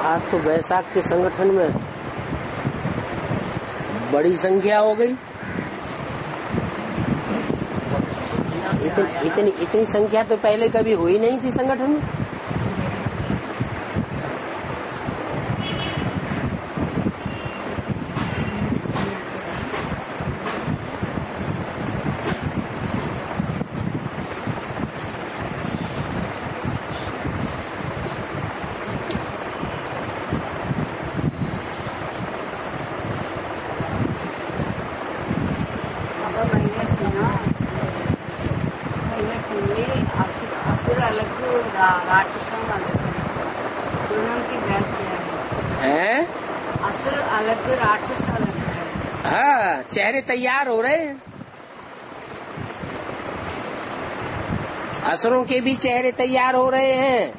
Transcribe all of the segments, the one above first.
आज तो वैशाख के संगठन में बड़ी संख्या हो गई। इतनी संख्या तो पहले कभी हुई नहीं थी संगठन में। असुर अलग राक्षसों अलग, दोनों की बहस है। असुर अलग राक्षस अलग है। हाँ, चेहरे तैयार हो रहे हैं। असुरों के भी चेहरे तैयार हो रहे हैं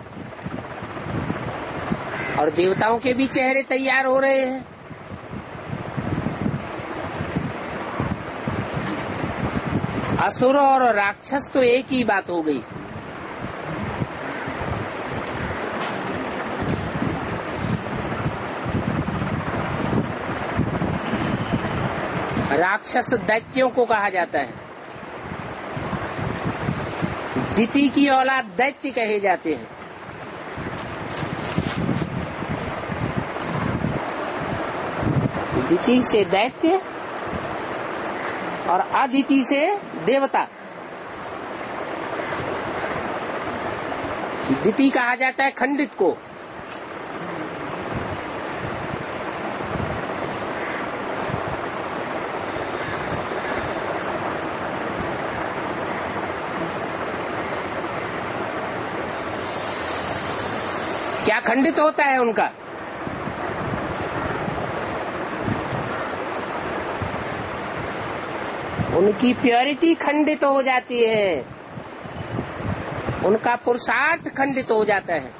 और देवताओं के भी चेहरे तैयार हो रहे हैं। असुर और राक्षस तो एक ही बात हो गई। राक्षस दैत्यों को कहा जाता है। दिति की औलाद दैत्य कहे जाते हैं। दिति से दैत्य और अदिति से देवता। दिति कहा जाता है खंडित को, क्या खंडित होता है उनका? उनकी प्योरिटी खंडित हो जाती है, उनका पुरुषार्थ खंडित हो जाता है,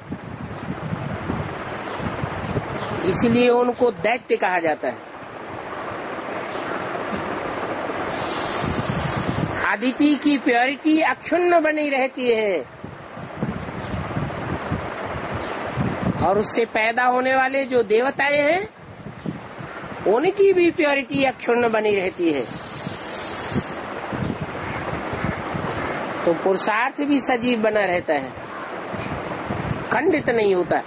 इसलिए उनको दैत्य कहा जाता है। आदिति की प्योरिटी अक्षुण्ण बनी रहती है और उससे पैदा होने वाले जो देवताएं हैं उनकी भी प्योरिटी अक्षुण्ण बनी रहती है। तो पुरुषार्थ भी सजीव बना रहता है, खंडित नहीं होता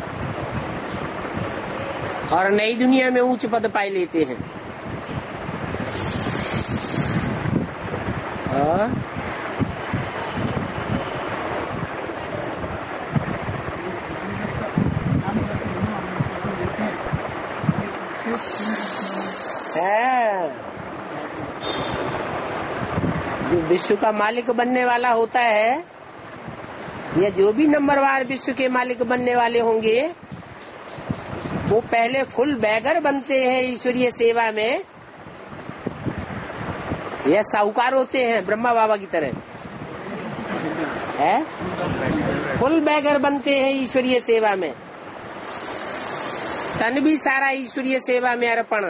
और नई दुनिया में उच्च पद पाए लेते हैं। जो विश्व का मालिक बनने वाला होता है या जो भी नंबरवार विश्व के मालिक बनने वाले होंगे वो पहले फुल बैगर बनते हैं ईश्वरीय सेवा में, या साहूकार होते हैं ब्रह्मा बाबा की तरह है। फुल बैगर बनते हैं ईश्वरीय सेवा में, तन भी सारा ईश्वरीय सेवा में अर्पण।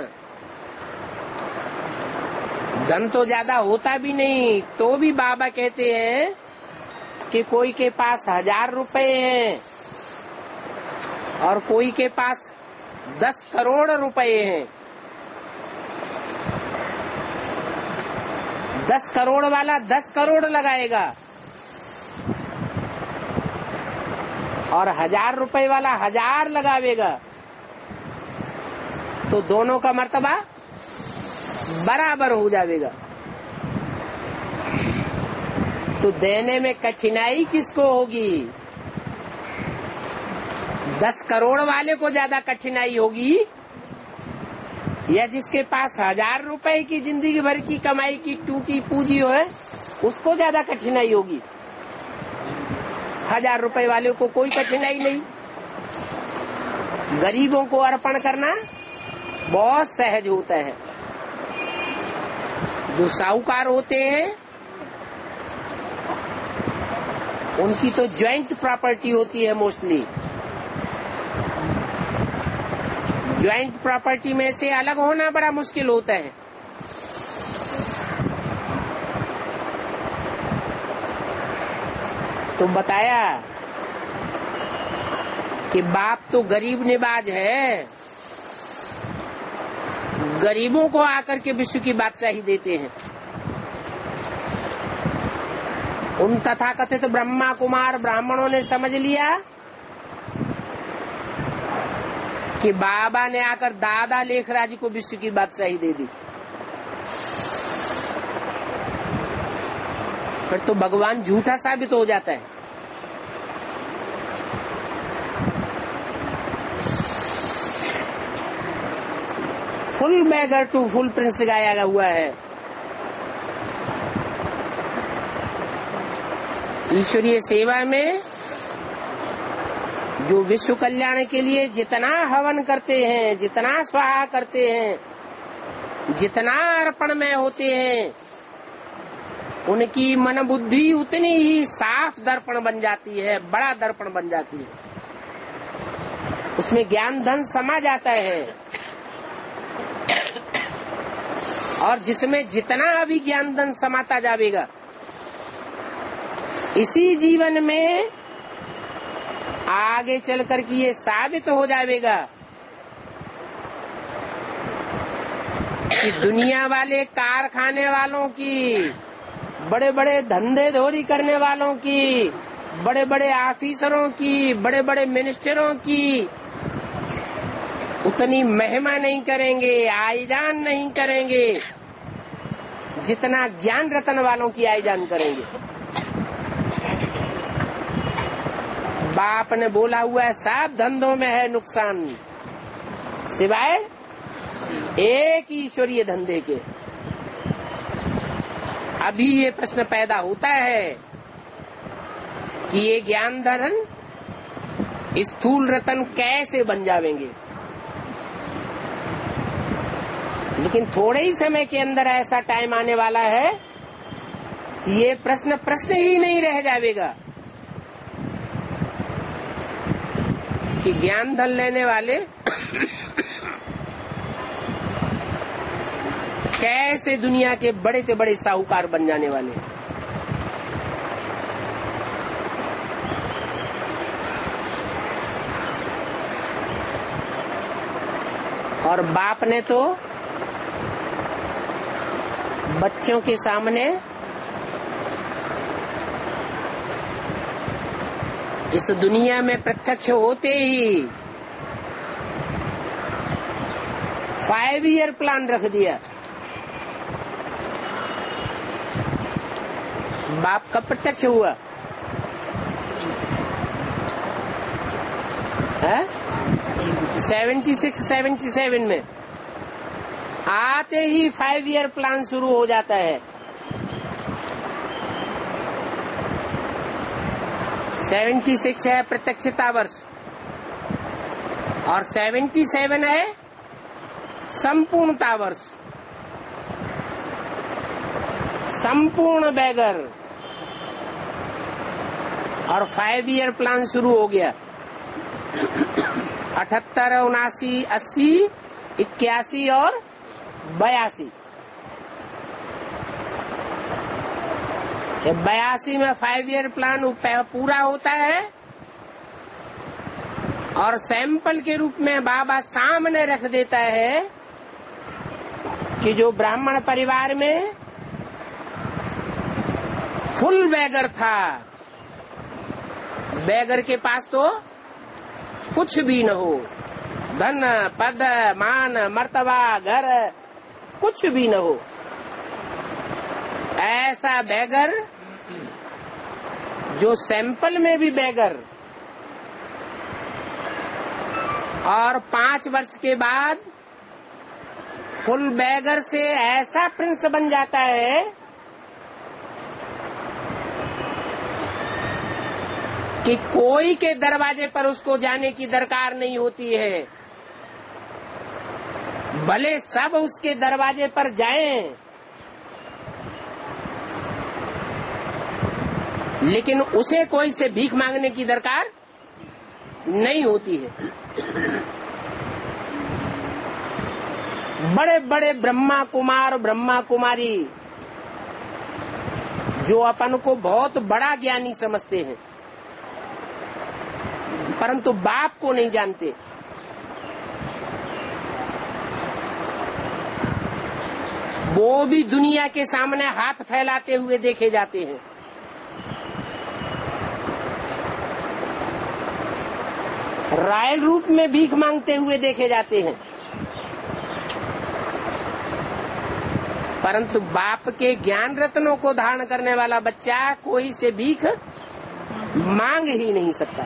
धन तो ज्यादा होता भी नहीं तो भी बाबा कहते हैं कि कोई के पास 1000 रुपए हैं और कोई के पास 10 करोड़ रुपए हैं। 10 करोड़ वाला 10 करोड़ लगाएगा और 1000 रुपए वाला 1000 लगावेगा, तो दोनों का मर्तबा बराबर हो जाएगा। तो देने में कठिनाई किसको होगी? 10 करोड़ वाले को ज्यादा कठिनाई होगी या जिसके पास 1000 रुपए की जिंदगी भर की कमाई की टूटी पूंजी है उसको ज्यादा कठिनाई होगी? 1000 रुपए वाले को कोई कठिनाई नहीं। गरीबों को अर्पण करना बहुत सहज होता है। जो साहूकार होते हैं उनकी तो ज्वाइंट प्रॉपर्टी होती है मोस्टली। ज्वाइंट प्रॉपर्टी में से अलग होना बड़ा मुश्किल होता है। तो बताया कि बाप तो गरीब निवाज है, गरीबों को आकर के विश्व की बादशाही देते हैं। उन तथाकथित ब्रह्मा कुमार ब्राह्मणों ने समझ लिया कि बाबा ने आकर दादा लेखराज को विश्व की बादशाही दे दी। फिर तो भगवान झूठा साबित हो जाता है। Full beggar to full prince गाया हुआ है। ईश्वरीय सेवा में जो विश्व कल्याण के लिए जितना हवन करते हैं, जितना स्वाहा करते हैं, जितना अर्पण में होते हैं, उनकी मन बुद्धि उतनी ही साफ दर्पण बन जाती है, बड़ा दर्पण बन जाती है। उसमें ज्ञान धन समा जाता है। और जिसमें जितना अभी ज्ञान धन समाता जाएगा, इसी जीवन में आगे चलकर के ये साबित हो जाएगा कि दुनिया वाले कारखाने वालों की, बड़े बड़े धंधे धोरी करने वालों की, बड़े बड़े ऑफिसरों की, बड़े बड़े मिनिस्टरों की उतनी महिमा नहीं करेंगे, आईजान नहीं करेंगे जितना ज्ञान रतन वालों की आईजान करेंगे। बाप ने बोला हुआ है सब धंधों में है नुकसान, सिवाय एक ईश्वरीय धंधे के। अभी ये प्रश्न पैदा होता है कि ये ज्ञान धन स्थूल रतन कैसे बन जाएंगे। लेकिन थोड़े ही समय के अंदर ऐसा टाइम आने वाला है कि ये प्रश्न ही नहीं रह जाएगा कि ज्ञान धन लेने वाले कैसे दुनिया के बड़े से बड़े साहूकार बन जाने वाले। और बाप ने तो बच्चों के सामने इस दुनिया में प्रत्यक्ष होते ही 5 ईयर प्लान रख दिया। बाप कब प्रत्यक्ष हुआ? 76-77 में आते ही 5 ईयर प्लान शुरू हो जाता है। 76 है प्रत्यक्षता वर्ष और 77 है संपूर्णता वर्ष, संपूर्ण बैगर। और 5 ईयर प्लान शुरू हो गया। 78, 79, 80, 81 और 82। 82 में 5 ईयर प्लान पूरा होता है और सैंपल के रूप में बाबा सामने रख देता है कि जो ब्राह्मण परिवार में फुल बैगर था, बैगर के पास तो कुछ भी न हो, धन पद मान मर्तबा घर कुछ भी न हो, ऐसा बैगर जो सैंपल में भी बैगर, और 5 वर्ष के बाद फुल बैगर से ऐसा प्रिंस बन जाता है कि कोई के दरवाजे पर उसको जाने की दरकार नहीं होती है। भले सब उसके दरवाजे पर जाएं, लेकिन उसे कोई से भीख मांगने की दरकार नहीं होती है। बड़े बड़े ब्रह्मा कुमार ब्रह्मा कुमारी जो अपन को बहुत बड़ा ज्ञानी समझते हैं, परंतु बाप को नहीं जानते। वो भी दुनिया के सामने हाथ फैलाते हुए देखे जाते हैं। रॉयल रूप में भीख मांगते हुए देखे जाते हैं, परंतु बाप के ज्ञान रत्नों को धारण करने वाला बच्चा कोई से भीख मांग ही नहीं सकता।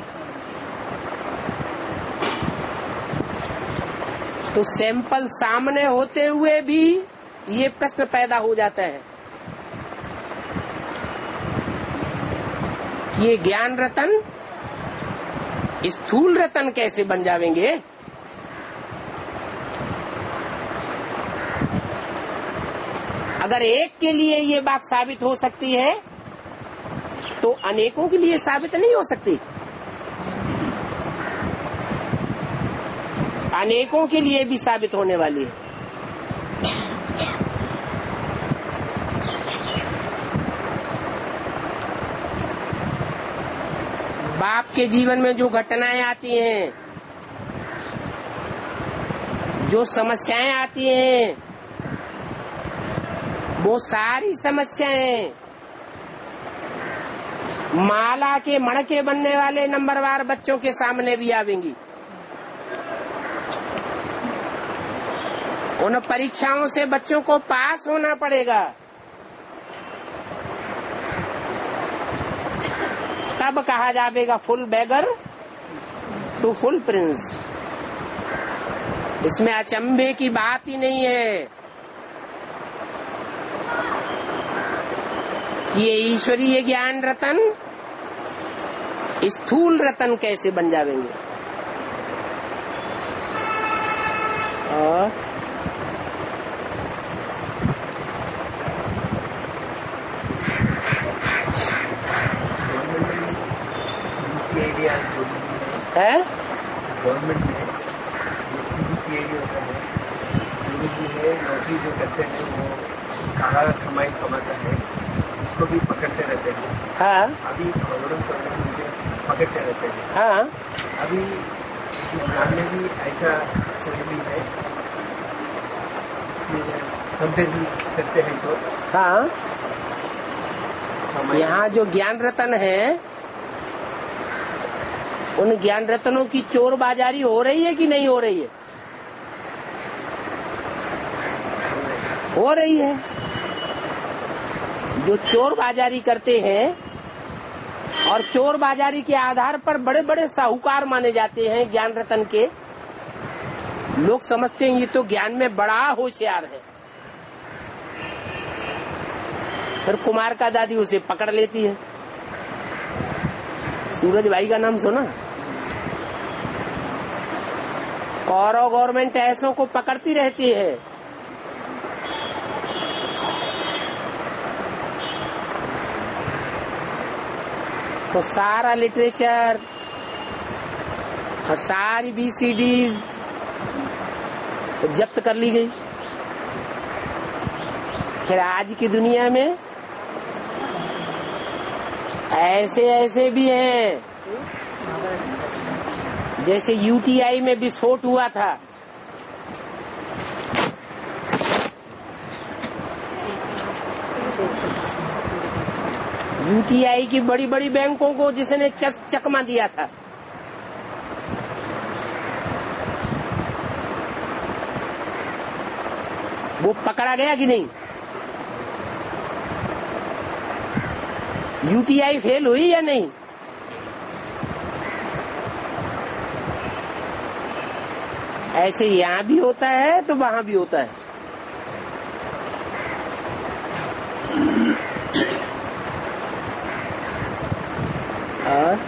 तो सैंपल सामने होते हुए भी ये प्रश्न पैदा हो जाता है, ये ज्ञान रतन स्थूल रतन कैसे बन जाएंगे? अगर एक के लिए ये बात साबित हो सकती है तो अनेकों के लिए साबित नहीं हो सकती। अनेकों के लिए भी साबित होने वाली है। बाप के जीवन में जो घटनाएं आती हैं, जो समस्याएं आती हैं, वो सारी समस्याएं माला के मणके बनने वाले नंबरवार बच्चों के सामने भी आवेंगी। उन परीक्षाओं से बच्चों को पास होना पड़ेगा, तब कहा जाएगा full beggar to full prince. इसमें अचंभे की बात ही नहीं है। ये ईश्वरीय ज्ञान रतन स्थूल रतन कैसे बन जाएंगे? और है गवर्नमेंट में होता है, नौकरी जो करते हैं वो कहाँ कमाई कमाता है उसको भी पकड़ते रहते हैं। हाँ, अभी करोड़ों मुझे पकड़ते रहते हैं। हाँ, अभी ग्राम में भी ऐसा भी है, समझे भी करते हैं तो। हाँ, यहाँ जो ज्ञान रतन है, उन ज्ञान रत्नों की चोर बाजारी हो रही है कि नहीं हो रही है? हो रही है। जो चोर बाजारी करते हैं और चोर बाजारी के आधार पर बड़े बड़े साहूकार माने जाते हैं ज्ञान रतन के, लोग समझते हैं ये तो ज्ञान में बड़ा होशियार है। फिर कुमार का दादी उसे पकड़ लेती है। सूरज भाई का नाम सुना? कौरव गवर्नमेंट ऐसों को पकड़ती रहती है। तो सारा लिटरेचर और सारी बीसीडीज तो जब्त कर ली गई। फिर आज की दुनिया में ऐसे भी हैं, जैसे यूटीआई में विस्फोट हुआ था, यूटीआई की बड़ी बड़ी बैंकों को जिसने चकमा दिया था, वो पकड़ा गया कि नहीं? यूटीआई फेल हुई या नहीं? ऐसे यहाँ भी होता है तो वहाँ भी होता है। और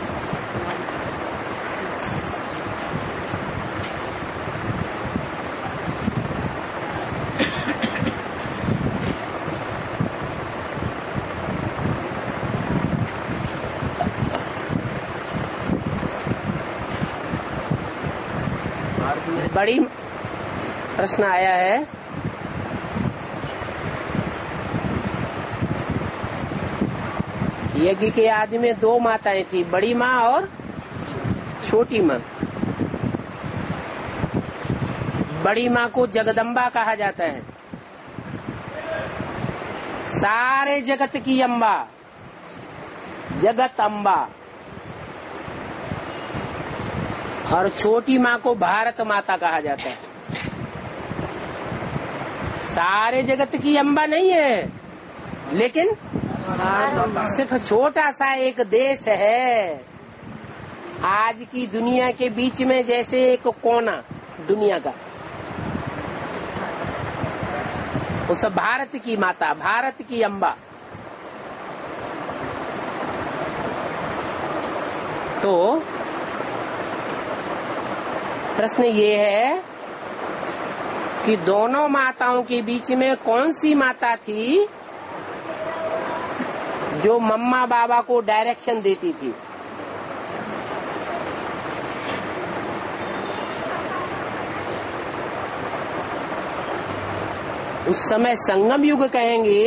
बड़ी प्रश्न आया है, यज्ञ के आदि में दो माताएं थी, बड़ी माँ और छोटी माँ। बड़ी माँ को जगदम्बा कहा जाता है, सारे जगत की अम्बा, जगत अम्बा। और छोटी माँ को भारत माता कहा जाता है। सारे जगत की अम्बा नहीं है, लेकिन सिर्फ छोटा सा एक देश है आज की दुनिया के बीच में, जैसे एक कोना दुनिया का, उस भारत की माता, भारत की अम्बा। तो प्रश्न ये है कि दोनों माताओं के बीच में कौन सी माता थी जो मम्मा बाबा को डायरेक्शन देती थी? उस समय संगम युग कहेंगे,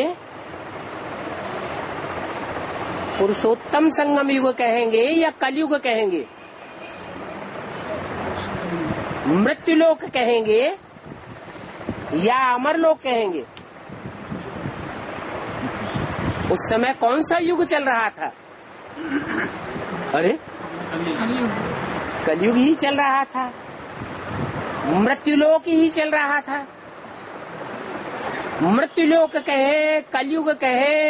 पुरुषोत्तम संगम युग कहेंगे या कलयुग कहेंगे, मृत्युलोक कहेंगे या अमरलोक कहेंगे? उस समय कौन सा युग चल रहा था? अरे कलयुग ही चल रहा था, मृत्युलोक ही चल रहा था। मृत्युलोक कहे, कलयुग कहे,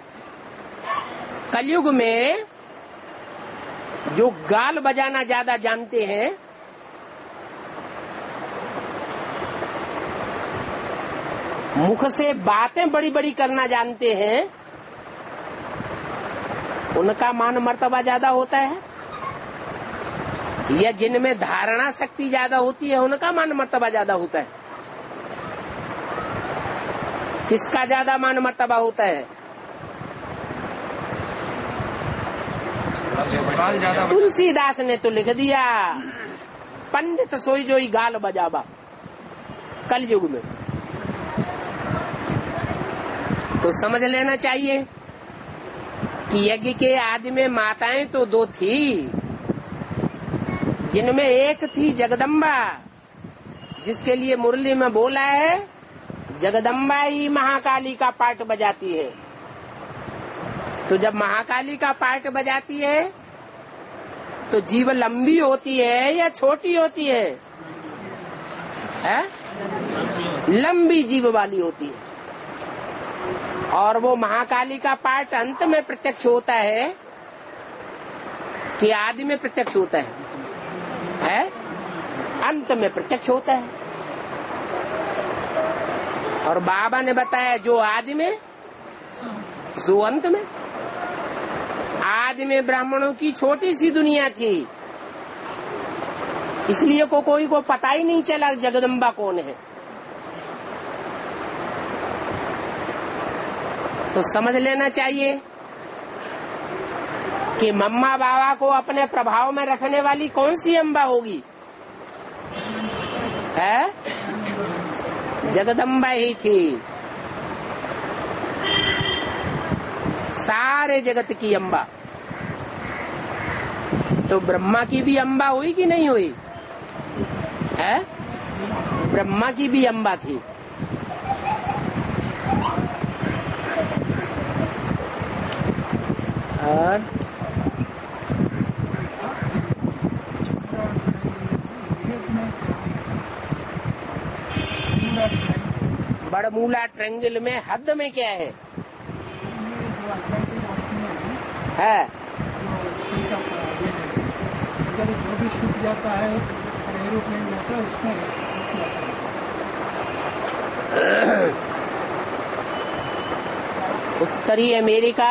कलयुग में जो गाल बजाना ज्यादा जानते हैं, मुख से बातें बड़ी बड़ी करना जानते हैं, उनका मान मर्तबा ज्यादा होता है, या जिनमें धारणा शक्ति ज्यादा होती है उनका मान मर्तबा ज्यादा होता है? किसका ज्यादा मान मर्तबा होता है? तुलसीदास ने तो लिख दिया, पंडित सोई जोई गाल बजाबा, कलयुग में। तो समझ लेना चाहिए कि यज्ञ के आदि में माताएं तो दो थी, जिनमें एक थी जगदम्बा, जिसके लिए मुरली में बोला है जगदम्बा ही महाकाली का पार्ट बजाती है। तो जब महाकाली का पार्ट बजाती है तो जीव लंबी होती है या छोटी होती है? लंबी जीव वाली होती है। और वो महाकाली का पार्ट अंत में प्रत्यक्ष होता है कि आदि में प्रत्यक्ष होता है? अंत में प्रत्यक्ष होता है। और बाबा ने बताया जो आदि में सो अंत में। आदि में ब्राह्मणों की छोटी सी दुनिया थी, इसलिए कोई को पता ही नहीं चला जगदम्बा कौन है। तो समझ लेना चाहिए कि मम्मा बाबा को अपने प्रभाव में रखने वाली कौन सी अम्बा होगी? है जगदम्बा ही थी, सारे जगत की अम्बा। तो ब्रह्मा की भी अम्बा हुई कि नहीं हुई? है ब्रह्मा की भी अम्बा थी। और बड़मूला ट्रेंगल में हद में क्या है? जो भी छूट जाता है एरोप्लेन जाता है उसमें उत्तरी अमेरिका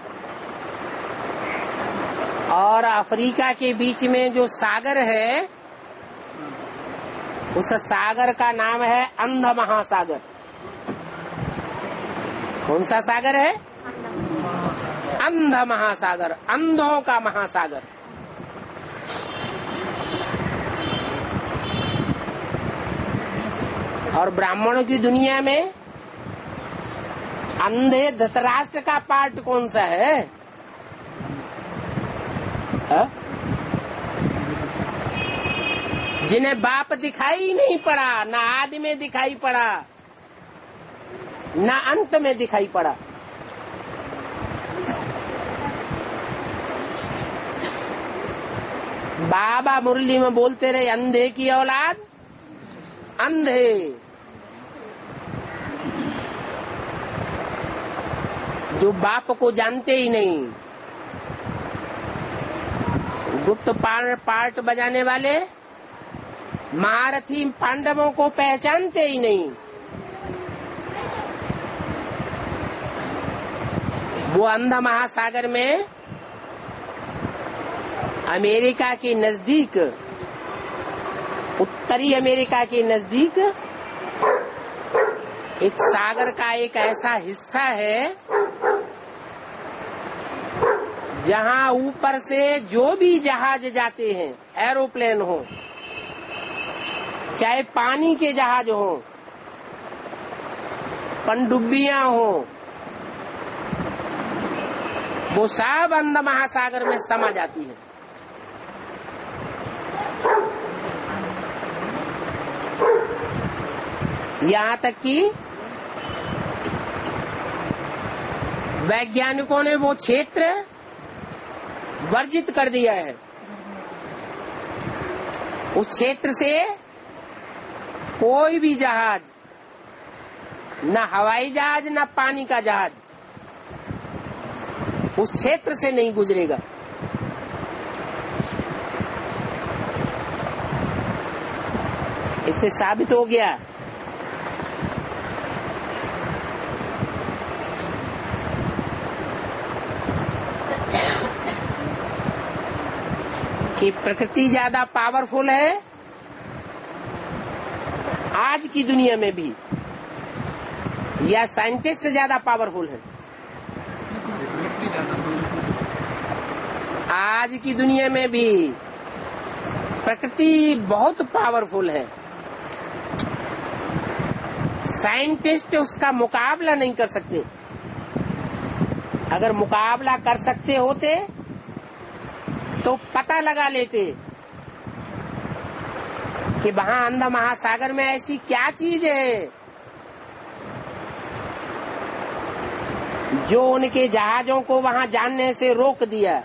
और अफ्रीका के बीच में जो सागर है, उस सागर का नाम है अंध महासागर। कौन सा सागर है? अंध महासागर, अंधों का महासागर। और ब्राह्मणों की दुनिया में अंधे धृतराष्ट्र का पार्ट कौन सा है? जिन्हें बाप दिखाई नहीं पड़ा, ना आदि में दिखाई पड़ा, ना अंत में दिखाई पड़ा। बाबा मुरली में बोलते रहे, अंधे की औलाद अंधे। जो बाप को जानते ही नहीं, गुप्त पार्ट बजाने वाले महारथी पांडवों को पहचानते ही नहीं। वो अंधा महासागर में अमेरिका के नजदीक, उत्तरी अमेरिका के नजदीक एक सागर का एक ऐसा हिस्सा है जहां ऊपर से जो भी जहाज जाते हैं, एरोप्लेन हो चाहे पानी के जहाज हो, पनडुब्बियां हो, वो सब अंध महासागर में समा जाती है। यहाँ तक कि वैज्ञानिकों ने वो क्षेत्र वर्जित कर दिया है। उस क्षेत्र से कोई भी जहाज, न हवाई जहाज न पानी का जहाज, उस क्षेत्र से नहीं गुजरेगा। इससे साबित हो गया कि प्रकृति ज्यादा पावरफुल है आज की दुनिया में भी, या साइंटिस्ट ज्यादा पावरफुल है? आज की दुनिया में भी प्रकृति बहुत पावरफुल है। साइंटिस्ट उसका मुकाबला नहीं कर सकते। अगर मुकाबला कर सकते होते तो पता लगा लेते कि वहां अंधा महासागर में ऐसी क्या चीज है जो उनके जहाजों को वहां जाने से रोक दिया।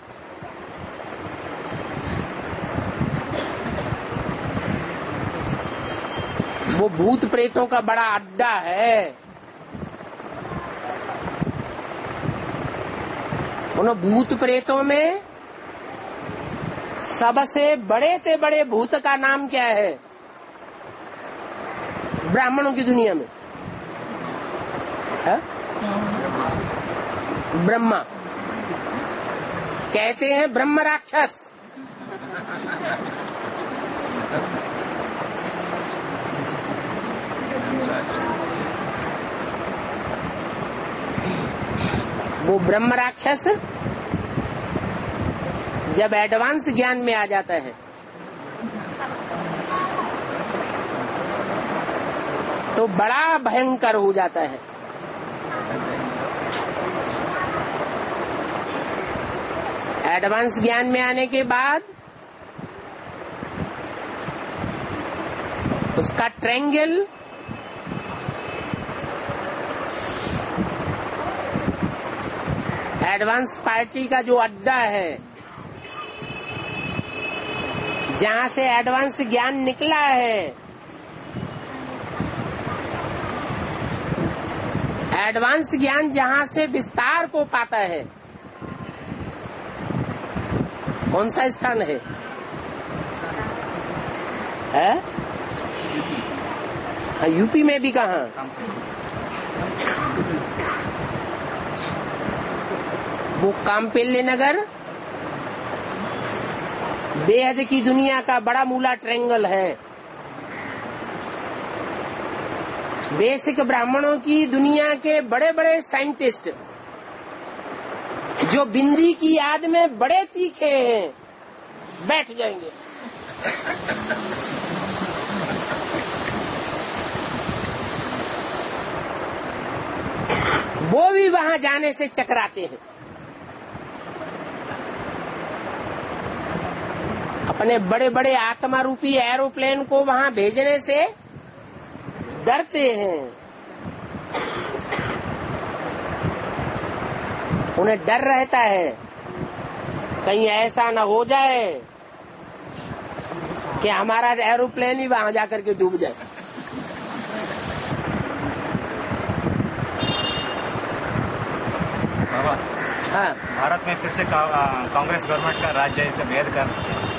वो भूत प्रेतों का बड़ा अड्डा है। उन भूत प्रेतों में सबसे बड़े से बड़े भूत का नाम क्या है ब्राह्मणों की दुनिया में? है? ब्रह्मा। कहते हैं ब्रह्म राक्षस। वो ब्रह्म राक्षस जब एडवांस ज्ञान में आ जाता है तो बड़ा भयंकर हो जाता है। एडवांस ज्ञान में आने के बाद उसका ट्रायंगल एडवांस पार्टी का जो अड्डा है, जहां से एडवांस ज्ञान निकला है, एडवांस ज्ञान जहां से विस्तार को पाता है, कौन सा स्थान है? यूपी में भी कहाँ? वो कामपेल्ले नगर बेहद की दुनिया का बड़ा मूला ट्रायंगल है। बेसिक ब्राह्मणों की दुनिया के बड़े बड़े साइंटिस्ट जो बिंदी की याद में बड़े तीखे हैं, बैठ जाएंगे। वो भी वहां जाने से चकराते हैं। अब अपने बड़े बड़े आत्मा रूपी एरोप्लेन को वहां भेजने से डरते हैं। उन्हें डर रहता है कहीं ऐसा न हो जाए कि हमारा एरोप्लेन ही वहां जाकर के डूब जाए। बाबा, हाँ, भारत में फिर से कांग्रेस गवर्नमेंट का राज्य इसे भेद कर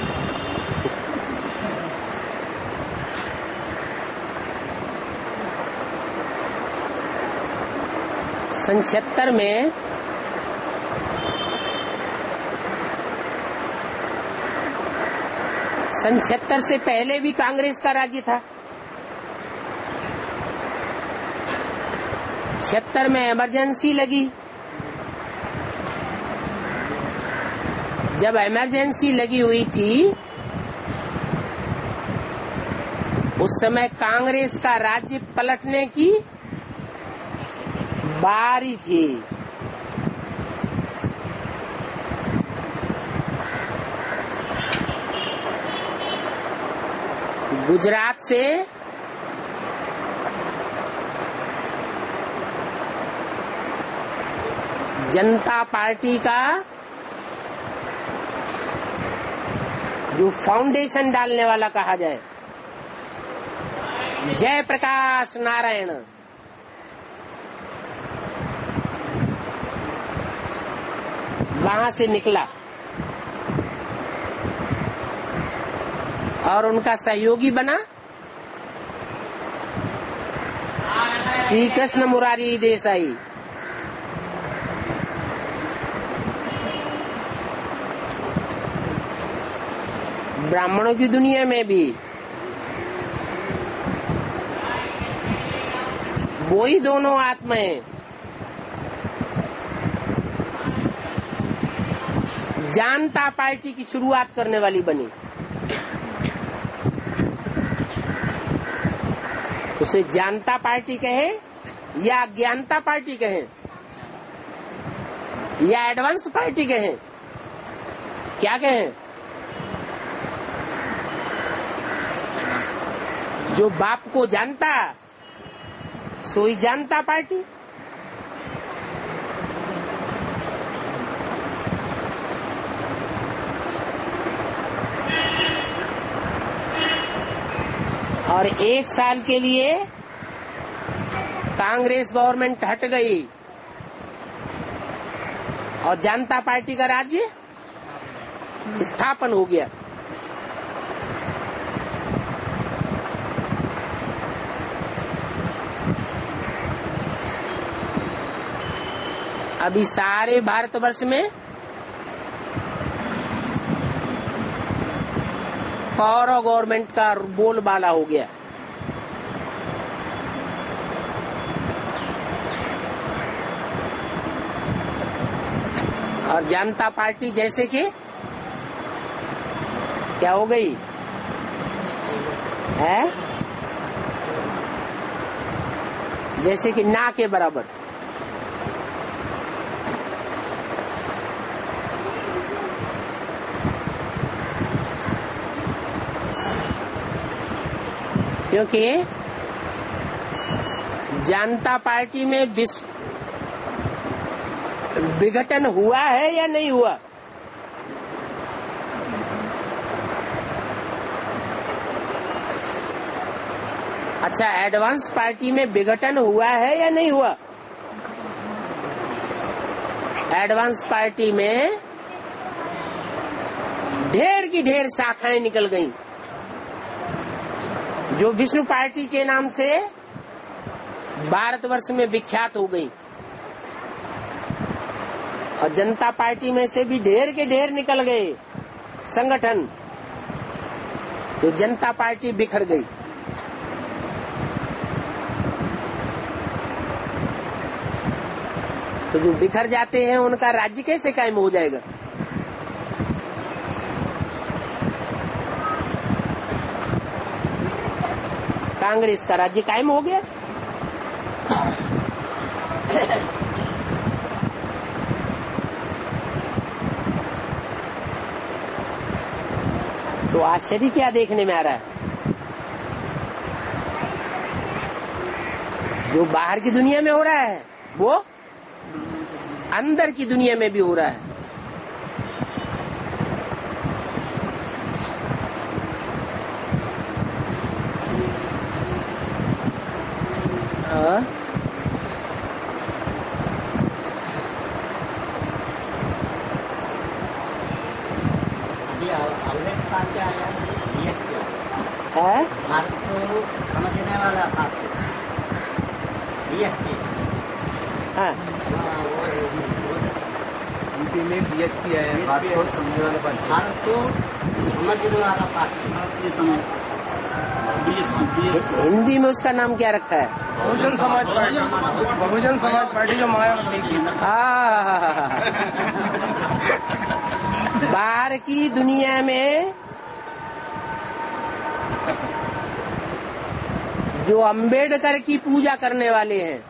सन 76 में सन 76 से पहले भी कांग्रेस का राज्य था। 76 में इमरजेंसी लगी। जब इमरजेंसी लगी हुई थी उस समय कांग्रेस का राज्य पलटने की बारी थी। गुजरात से जनता पार्टी का जो फाउंडेशन डालने वाला कहा जाए, जयप्रकाश नारायण, वहां से निकला और उनका सहयोगी बना श्री कृष्ण मुरारी देसाई। ब्राह्मणों की दुनिया में भी वो ही दोनों आत्माएं जनता पार्टी की शुरुआत करने वाली बनी। उसे जनता पार्टी कहे या ज्ञानता पार्टी कहे या एडवांस पार्टी कहे, क्या कहे? जो बाप को जानता सोई जनता पार्टी। और एक साल के लिए कांग्रेस गवर्नमेंट हट गई और जनता पार्टी का राज्य स्थापन हो गया। अभी सारे भारतवर्ष में कौरव गवर्नमेंट का बोलबाला हो गया। और जनता पार्टी जैसे कि क्या हो गई है, जैसे कि ना के बराबर। क्योंकि जनता पार्टी में विघटन हुआ है या नहीं हुआ? अच्छा, एडवांस पार्टी में विघटन हुआ है या नहीं हुआ? एडवांस पार्टी में ढेर की ढेर शाखाएं निकल गईं, जो विष्णु पार्टी के नाम से भारतवर्ष में विख्यात हो गई। और जनता पार्टी में से भी ढेर के ढेर निकल गए संगठन, तो जनता पार्टी बिखर गई। तो जो बिखर जाते हैं उनका राज्य कैसे कायम हो जाएगा? कांग्रेस का राज्य कायम हो गया। तो आश्चर्य क्या देखने में आ रहा है? जो बाहर की दुनिया में हो रहा है वो अंदर की दुनिया में भी हो रहा है। है भारत को समझने वाला बात बीएसपी। हाँ यूपी में बीएसपी है, बात को समझने वाला बात। भारत को समझने वाला बात हिंदी में उसका नाम क्या रखा है? बहुजन समाज पार्टी। बहुजन समाज पार्टी जो मायावती की। बाहर की दुनिया में जो अंबेडकर की पूजा करने वाले हैं,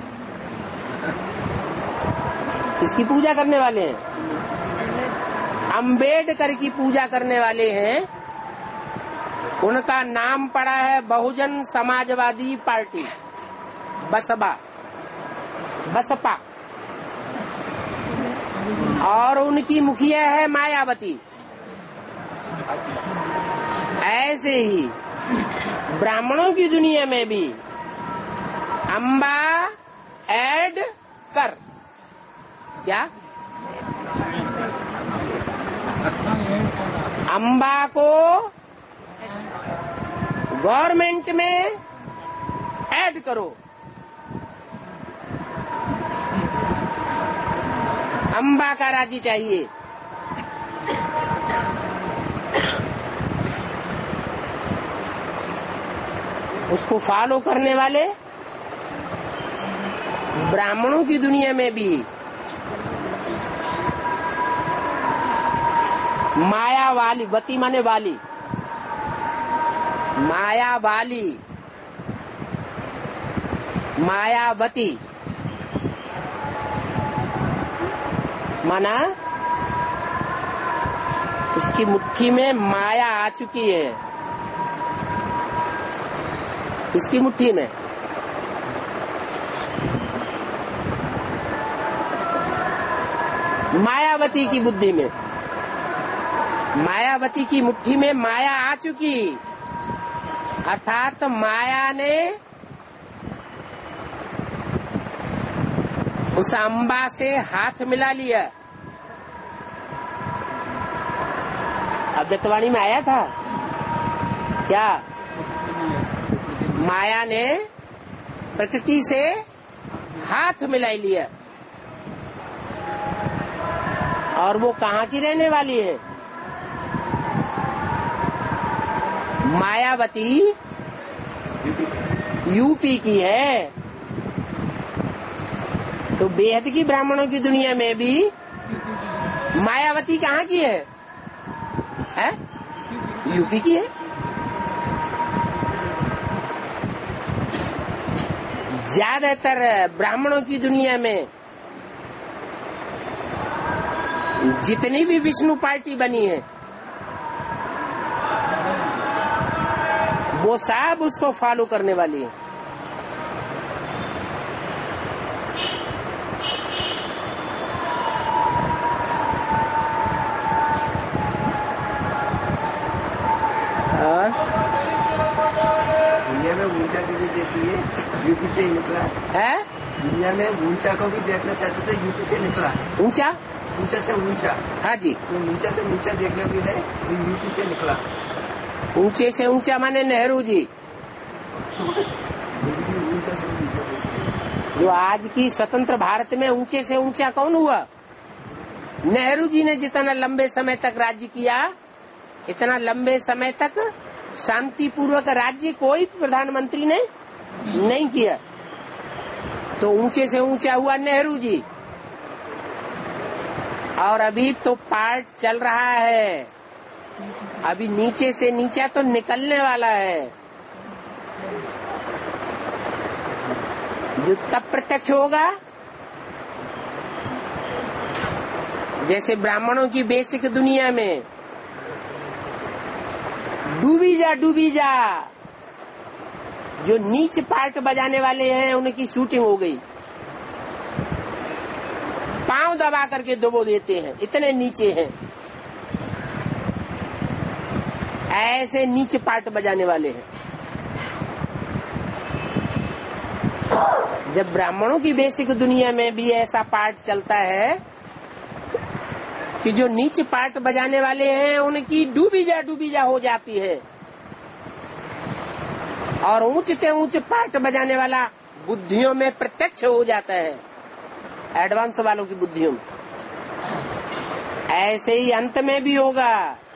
किसकी पूजा करने वाले हैं? अंबेडकर की पूजा करने वाले हैं। उनका नाम पड़ा है बहुजन समाजवादी पार्टी, बसपा, और उनकी मुखिया है मायावती। ऐसे ही ब्राह्मणों की दुनिया में भी अम्बा ऐड कर, क्या अम्बा को गवर्नमेंट में ऐड करो। अम्बा का राज्य चाहिए। उसको फॉलो करने वाले ब्राह्मणों की दुनिया में भी मायावाली, वती माने वाली, मायावती माना उसकी मुट्ठी में माया आ चुकी है। इसकी मुट्ठी में मायावती की बुद्धि में, मायावती की मुट्ठी में माया आ चुकी, अर्थात माया ने उस अम्बा से हाथ मिला लिया। अद्वैतवाणी में आया था क्या? माया ने प्रकृति से हाथ मिला लिया। और वो कहाँ की रहने वाली है? मायावती यूपी की है। तो बेहद की ब्राह्मणों की दुनिया में भी मायावती कहाँ की है? यूपी की है। ज्यादातर ब्राह्मणों की दुनिया में जितनी भी विष्णु पार्टी बनी है वो सब उसको फॉलो करने वाली है। और दुनिया में ऊंचा को भी देती है, यूपी से ही निकला है। दुनिया में ऊंचा को भी देखना चाहते थे, यूपी से निकला। ऊंचा, ऊंचा से ऊंचा। हाँ जी। तो नीचा से नीचा देखना भी है, तो यूपी से निकला। ऊंचे से ऊंचा माने नेहरू जी। ऊंचा से नीचा। जो आज की स्वतंत्र भारत में ऊंचे से ऊंचा कौन हुआ? नेहरू जी ने जितना लंबे समय तक राज्य किया, इतना लंबे समय तक शांतिपूर्वक राज्य कोई प्रधानमंत्री ने नहीं किया। तो ऊंचे से ऊंचा हुआ नेहरू जी। और अभी तो पार्ट चल रहा है, अभी नीचे से नीचा तो निकलने वाला है। जो तब प्रत्यक्ष होगा, जैसे ब्राह्मणों की बेसिक दुनिया में डूबी जा। जो नीच पार्ट बजाने वाले हैं उनकी शूटिंग हो गई, पांव दबा करके दबो देते हैं, इतने नीचे हैं। ऐसे नीच पार्ट बजाने वाले हैं। जब ब्राह्मणों की बेसिक दुनिया में भी ऐसा पार्ट चलता है कि जो नीच पार्ट बजाने वाले हैं उनकी डूबी जा हो जाती है, और ऊंचते ऊंच पार्ट बजाने वाला बुद्धियों में प्रत्यक्ष हो जाता है, एडवांस वालों की बुद्धियों में। ऐसे ही अंत में भी होगा।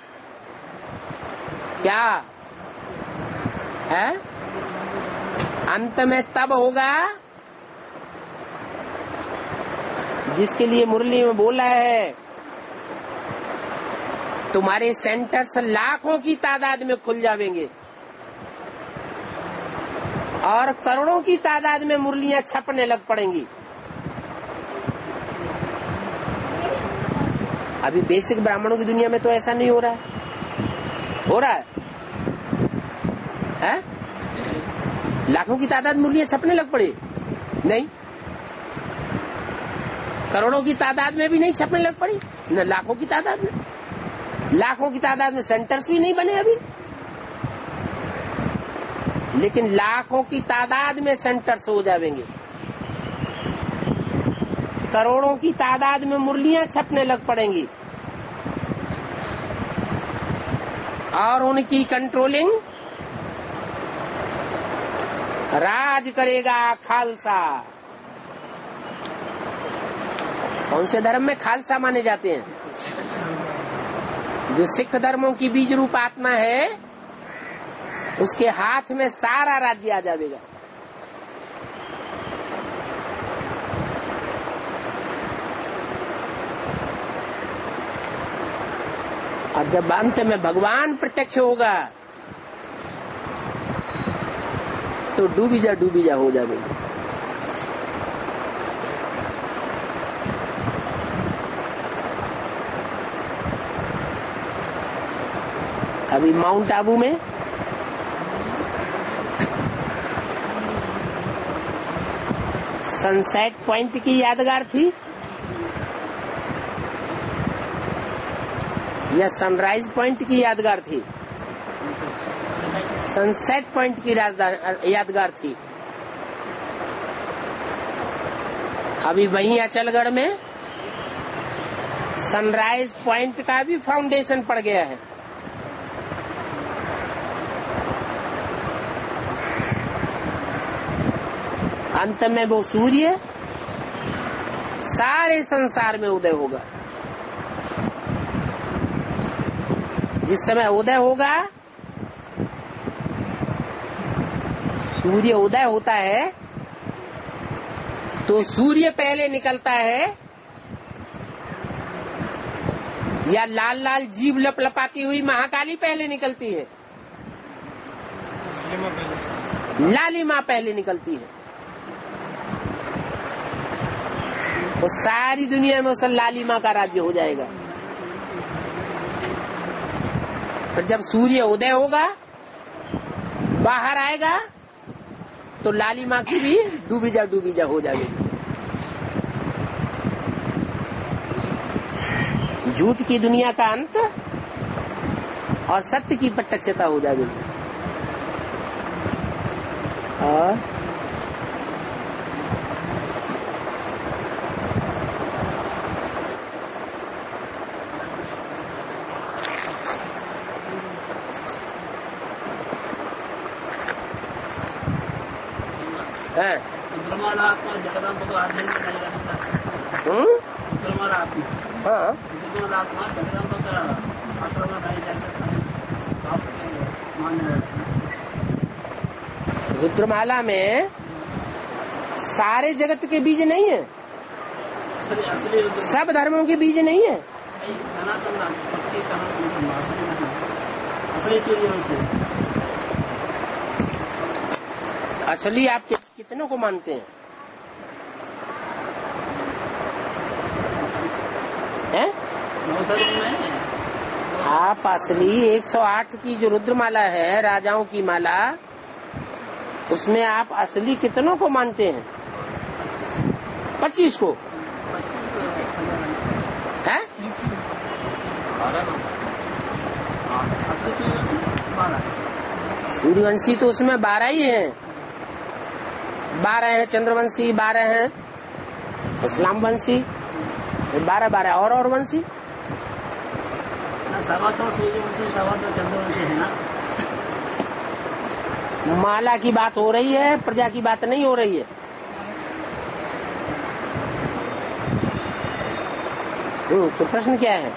क्या है? अंत में तब होगा जिसके लिए मुरली में बोला है, तुम्हारे सेंटर्स लाखों की तादाद में खुल जाएंगे और करोड़ों की तादाद में मुरलियां छपने लग पड़ेंगी। अभी बेसिक ब्राह्मणों की दुनिया में तो ऐसा नहीं हो रहा है। हो रहा है? लाखों की तादाद में मुरलियां छपने लग पड़ी? नहीं। करोड़ों की तादाद में भी नहीं छपने लग पड़ी, न लाखों की तादाद में। लाखों की तादाद में सेंटर्स भी नहीं बने अभी, लेकिन लाखों की तादाद में सेंटर्स हो जाएंगे। करोड़ों की तादाद में मुरलियां छपने लग पड़ेंगी और उनकी कंट्रोलिंग राज करेगा खालसा। कौन से धर्म में खालसा माने जाते हैं? जो सिख धर्मों की बीज रूप आत्मा है, उसके हाथ में सारा राज्य आ जाएगा। और जब अंत में भगवान प्रत्यक्ष होगा तो डूबी जा हो जाएगी। अभी माउंट आबू में सनसेट पॉइंट की यादगार थी या सनराइज पॉइंट की यादगार थी? सनसेट पॉइंट की यादगार थी। अभी वहीं अचलगढ़ में सनराइज पॉइंट का भी फाउंडेशन पड़ गया है। अंत में वो सूर्य सारे संसार में उदय होगा। जिस समय उदय होगा, सूर्य उदय होता है तो सूर्य पहले निकलता है या लाल लाल जीभ लपलपाती हुई महाकाली पहले निकलती है? लाली माँ पहले निकलती है। वो सारी दुनिया में उस लाली माँ का राज्य हो जाएगा। फिर जब सूर्य उदय होगा, बाहर आएगा, तो लाली माँ की भी डूबी जा हो जाएगी। झूठ की दुनिया का अंत और सत्य की प्रत्यक्षता हो जाएगी। और आत्मा जगदम्ब को आधीन में नहीं रहता। आत्मा, हाँ, आत्मा जगदम्ब का आश्रम में नहीं जा सकता। आप मान्य रुद्रमाला में सारे जगत के बीज नहीं है, असली सब धर्मों के बीज नहीं है। सनातन असली सूर्य से असली आप कितनों को मानते हैं? आप असली 108 की जो रुद्रमाला है, राजाओं की माला, उसमें आप असली कितनों को मानते हैं? 25 को है? सूर्यवंशी तो उसमें 12 ही हैं। 12 हैं चंद्रवंशी, 12 हैं इस्लाम वंशी, 12 और वंशी। सवा तो सूर्यवंशी, सवा तो चंद्रवंशी है ना। माला की बात हो रही है, प्रजा की बात नहीं हो रही है। तो प्रश्न क्या है?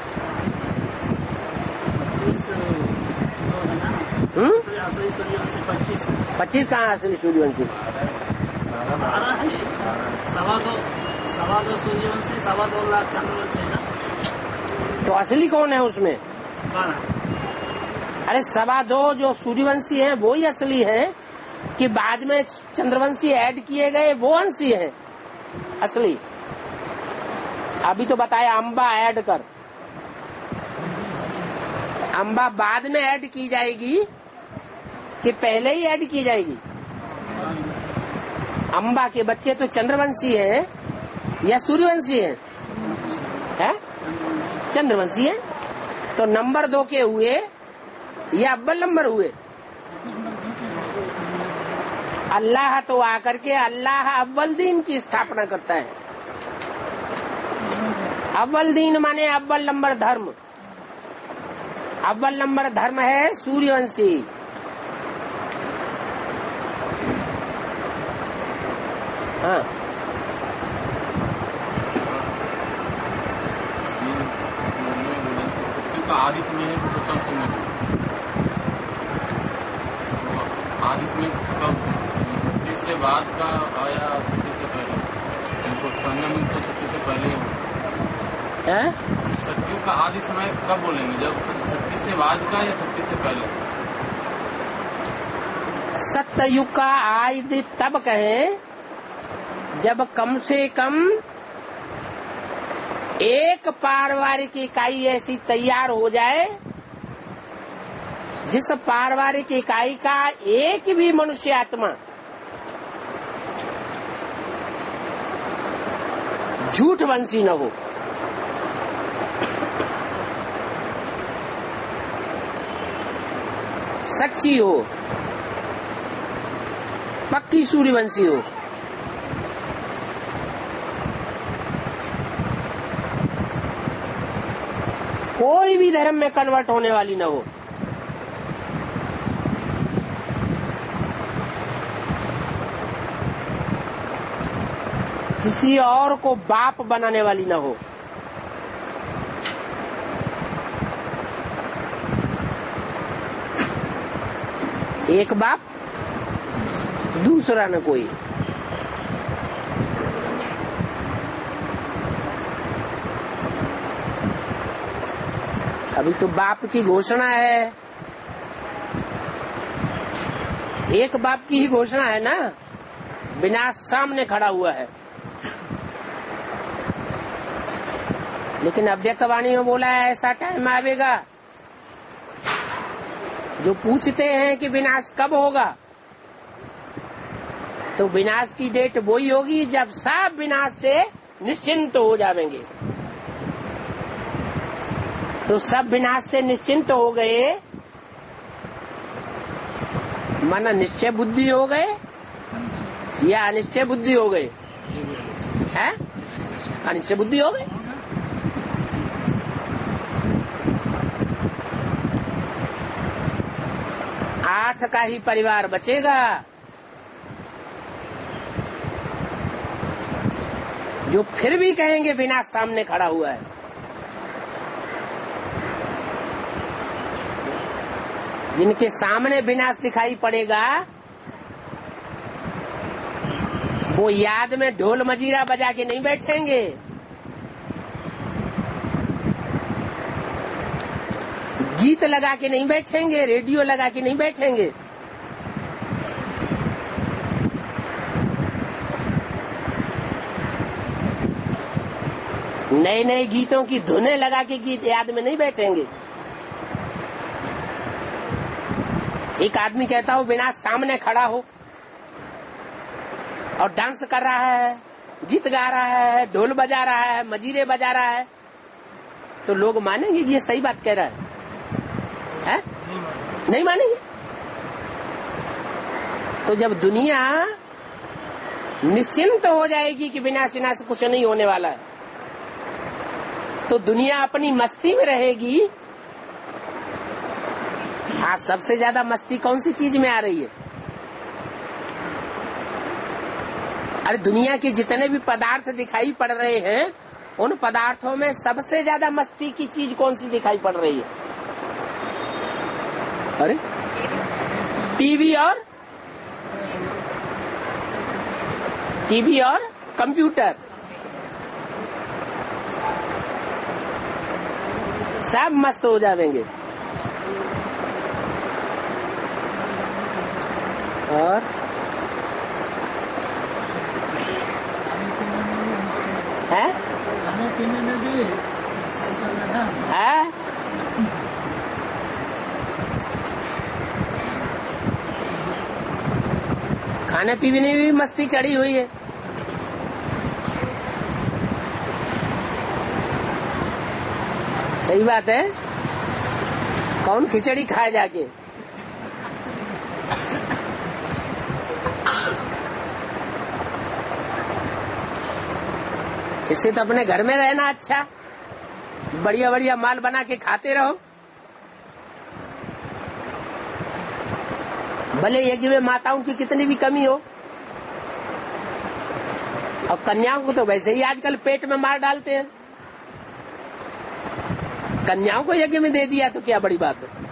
25 कहाँ असली सूर्यवंशी? 12 है। सवा दो सूर्यवंशी, 2.25 लाख चंद्रवंशी है ना। तो असली कौन है उसमें? 12। अरे 2.25 जो सूर्यवंशी हैं वो ही असली हैं कि बाद में चंद्रवंशी ऐड किए गए वो वंशी हैं असली? अभी तो बताया अम्बा ऐड कर। अम्बा बाद में ऐड की जाएगी कि पहले ही ऐड की जाएगी? अम्बा के बच्चे तो चंद्रवंशी हैं या सूर्यवंशी हैं? है? चंद्रवंशी हैं। तो नंबर 2 के हुए या अव्वल नंबर हुए? अल्लाह तो आकर के अल्लाह अव्वल दीन की स्थापना करता है। अव्वल दीन माने अव्वल नंबर धर्म। अव्वल नंबर धर्म है सूर्यवंशी। हाँ, आदि समय है तो कब समय? आदि समय कब? छत्तीस से बाद का आया, 36 से पहले? उनको संगम तो 36 से पहले ही। सत्युग का आदि समय कब बोलेंगे? जब 36 से बाद का या 36 से पहले? सत्ययुग का आदि तब कहें जब कम से कम एक पारिवारिक इकाई ऐसी तैयार हो जाए जिस पारिवारिक इकाई का एक भी मनुष्य आत्मा झूठ वंशी न हो। सच्ची हो, पक्की सूर्यवंशी हो। कोई भी धर्म में कन्वर्ट होने वाली न हो। किसी और को बाप बनाने वाली न हो। एक बाप, दूसरा न कोई। अभी तो बाप की घोषणा है, एक बाप की ही घोषणा है ना। विनाश सामने खड़ा हुआ है, लेकिन अव्यक्तवाणी में बोला है ऐसा टाइम आवेगा जो पूछते हैं कि विनाश कब होगा, तो विनाश की डेट वही होगी जब सब विनाश से निश्चिंत हो जाएंगे। तो सब विनाश से निश्चिंत हो गए, माना निश्चय बुद्धि हो गए या अनिश्चय बुद्धि हो गए? है अनिश्चय बुद्धि हो गए। आठ का ही परिवार बचेगा जो फिर भी कहेंगे विनाश सामने खड़ा हुआ है। जिनके सामने विनाश दिखाई पड़ेगा वो याद में ढोल मजीरा बजा के नहीं बैठेंगे, गीत लगा के नहीं बैठेंगे, रेडियो लगा के नहीं बैठेंगे। नए नए गीतों की धुनें लगा के गीत याद में नहीं बैठेंगे। एक आदमी कहता हो विनाश सामने खड़ा हो और डांस कर रहा है, गीत गा रहा है, ढोल बजा रहा है, मजीरे बजा रहा है, तो लोग मानेंगे कि ये सही बात कह रहा है? नहीं मानेंगे। तो जब दुनिया निश्चिंत हो जाएगी कि विनाश विनाश कुछ नहीं होने वाला है, तो दुनिया अपनी मस्ती में रहेगी। हाँ, सबसे ज्यादा मस्ती कौन सी चीज में आ रही है? अरे दुनिया के जितने भी पदार्थ दिखाई पड़ रहे हैं, उन पदार्थों में सबसे ज्यादा मस्ती की चीज कौन सी दिखाई पड़ रही है? अरे टीवी और कंप्यूटर, सब मस्त हो जाएंगे। और है खाने पीने में भी है खाने पीने में भी मस्ती चढ़ी हुई है। सही बात है। कौन खिचड़ी खाए जाके? इससे तो अपने घर में रहना अच्छा, बढ़िया बढ़िया माल बना के खाते रहो। भले यज्ञ में माताओं की कितनी भी कमी हो, और कन्याओं को तो वैसे ही आजकल पेट में मार डालते हैं। कन्याओं को यज्ञ में दे दिया तो क्या बड़ी बात है?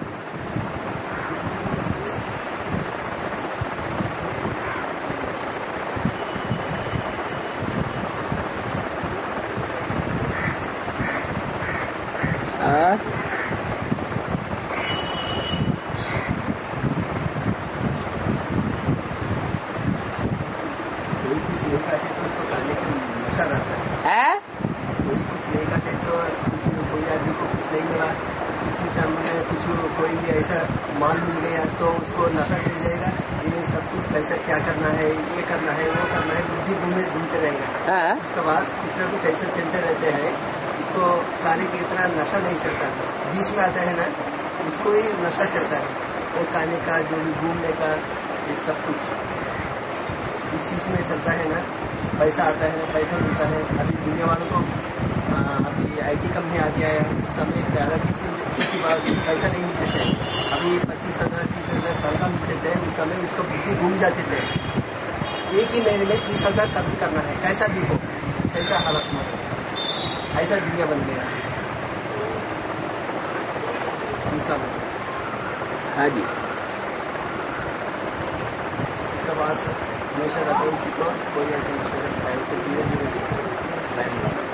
कोई कुछ नहीं खाते तो उसको खाने का नशा रहता है। कोई कुछ नहीं खाते तो कोई आदमी को कुछ नहीं मिला, किसी सामने कुछ कोई भी ऐसा माल मिल गया तो उसको नशा चढ़ जाएगा। ये सब कुछ पैसा क्या करना है, ये करना है, वो करना है, बुद्धि घूमते रहेगा। उसके बाद कुछ न कुछ ऐसा चलते रहते हैं, उसको खाने की इतना नशा नहीं चढ़ता। बीच में आता है ना, उसको ही नशा चढ़ता है। वो खाने का, जो भी घूमने का, ये सब कुछ इस चीज में चलता है ना। पैसा आता है, पैसा मिलता है। अभी दुनिया वालों को अभी IT कंपनी आ गया है, उस समय पहले किसी बात पैसा नहीं मिलते थे। अभी 25,000 30,000 तनख्वाह मिलते थे। उस समय उसको बुद्धि घूम जाते थे। एक ही महीने में 30,000 खत्म करना है, कैसा भी हो, कैसा हालत में हो, ऐसा दुनिया बन गया। हाँ जी। इसके बाद हमेशा रहते हैं, कोई ऐसे धीरे धीरे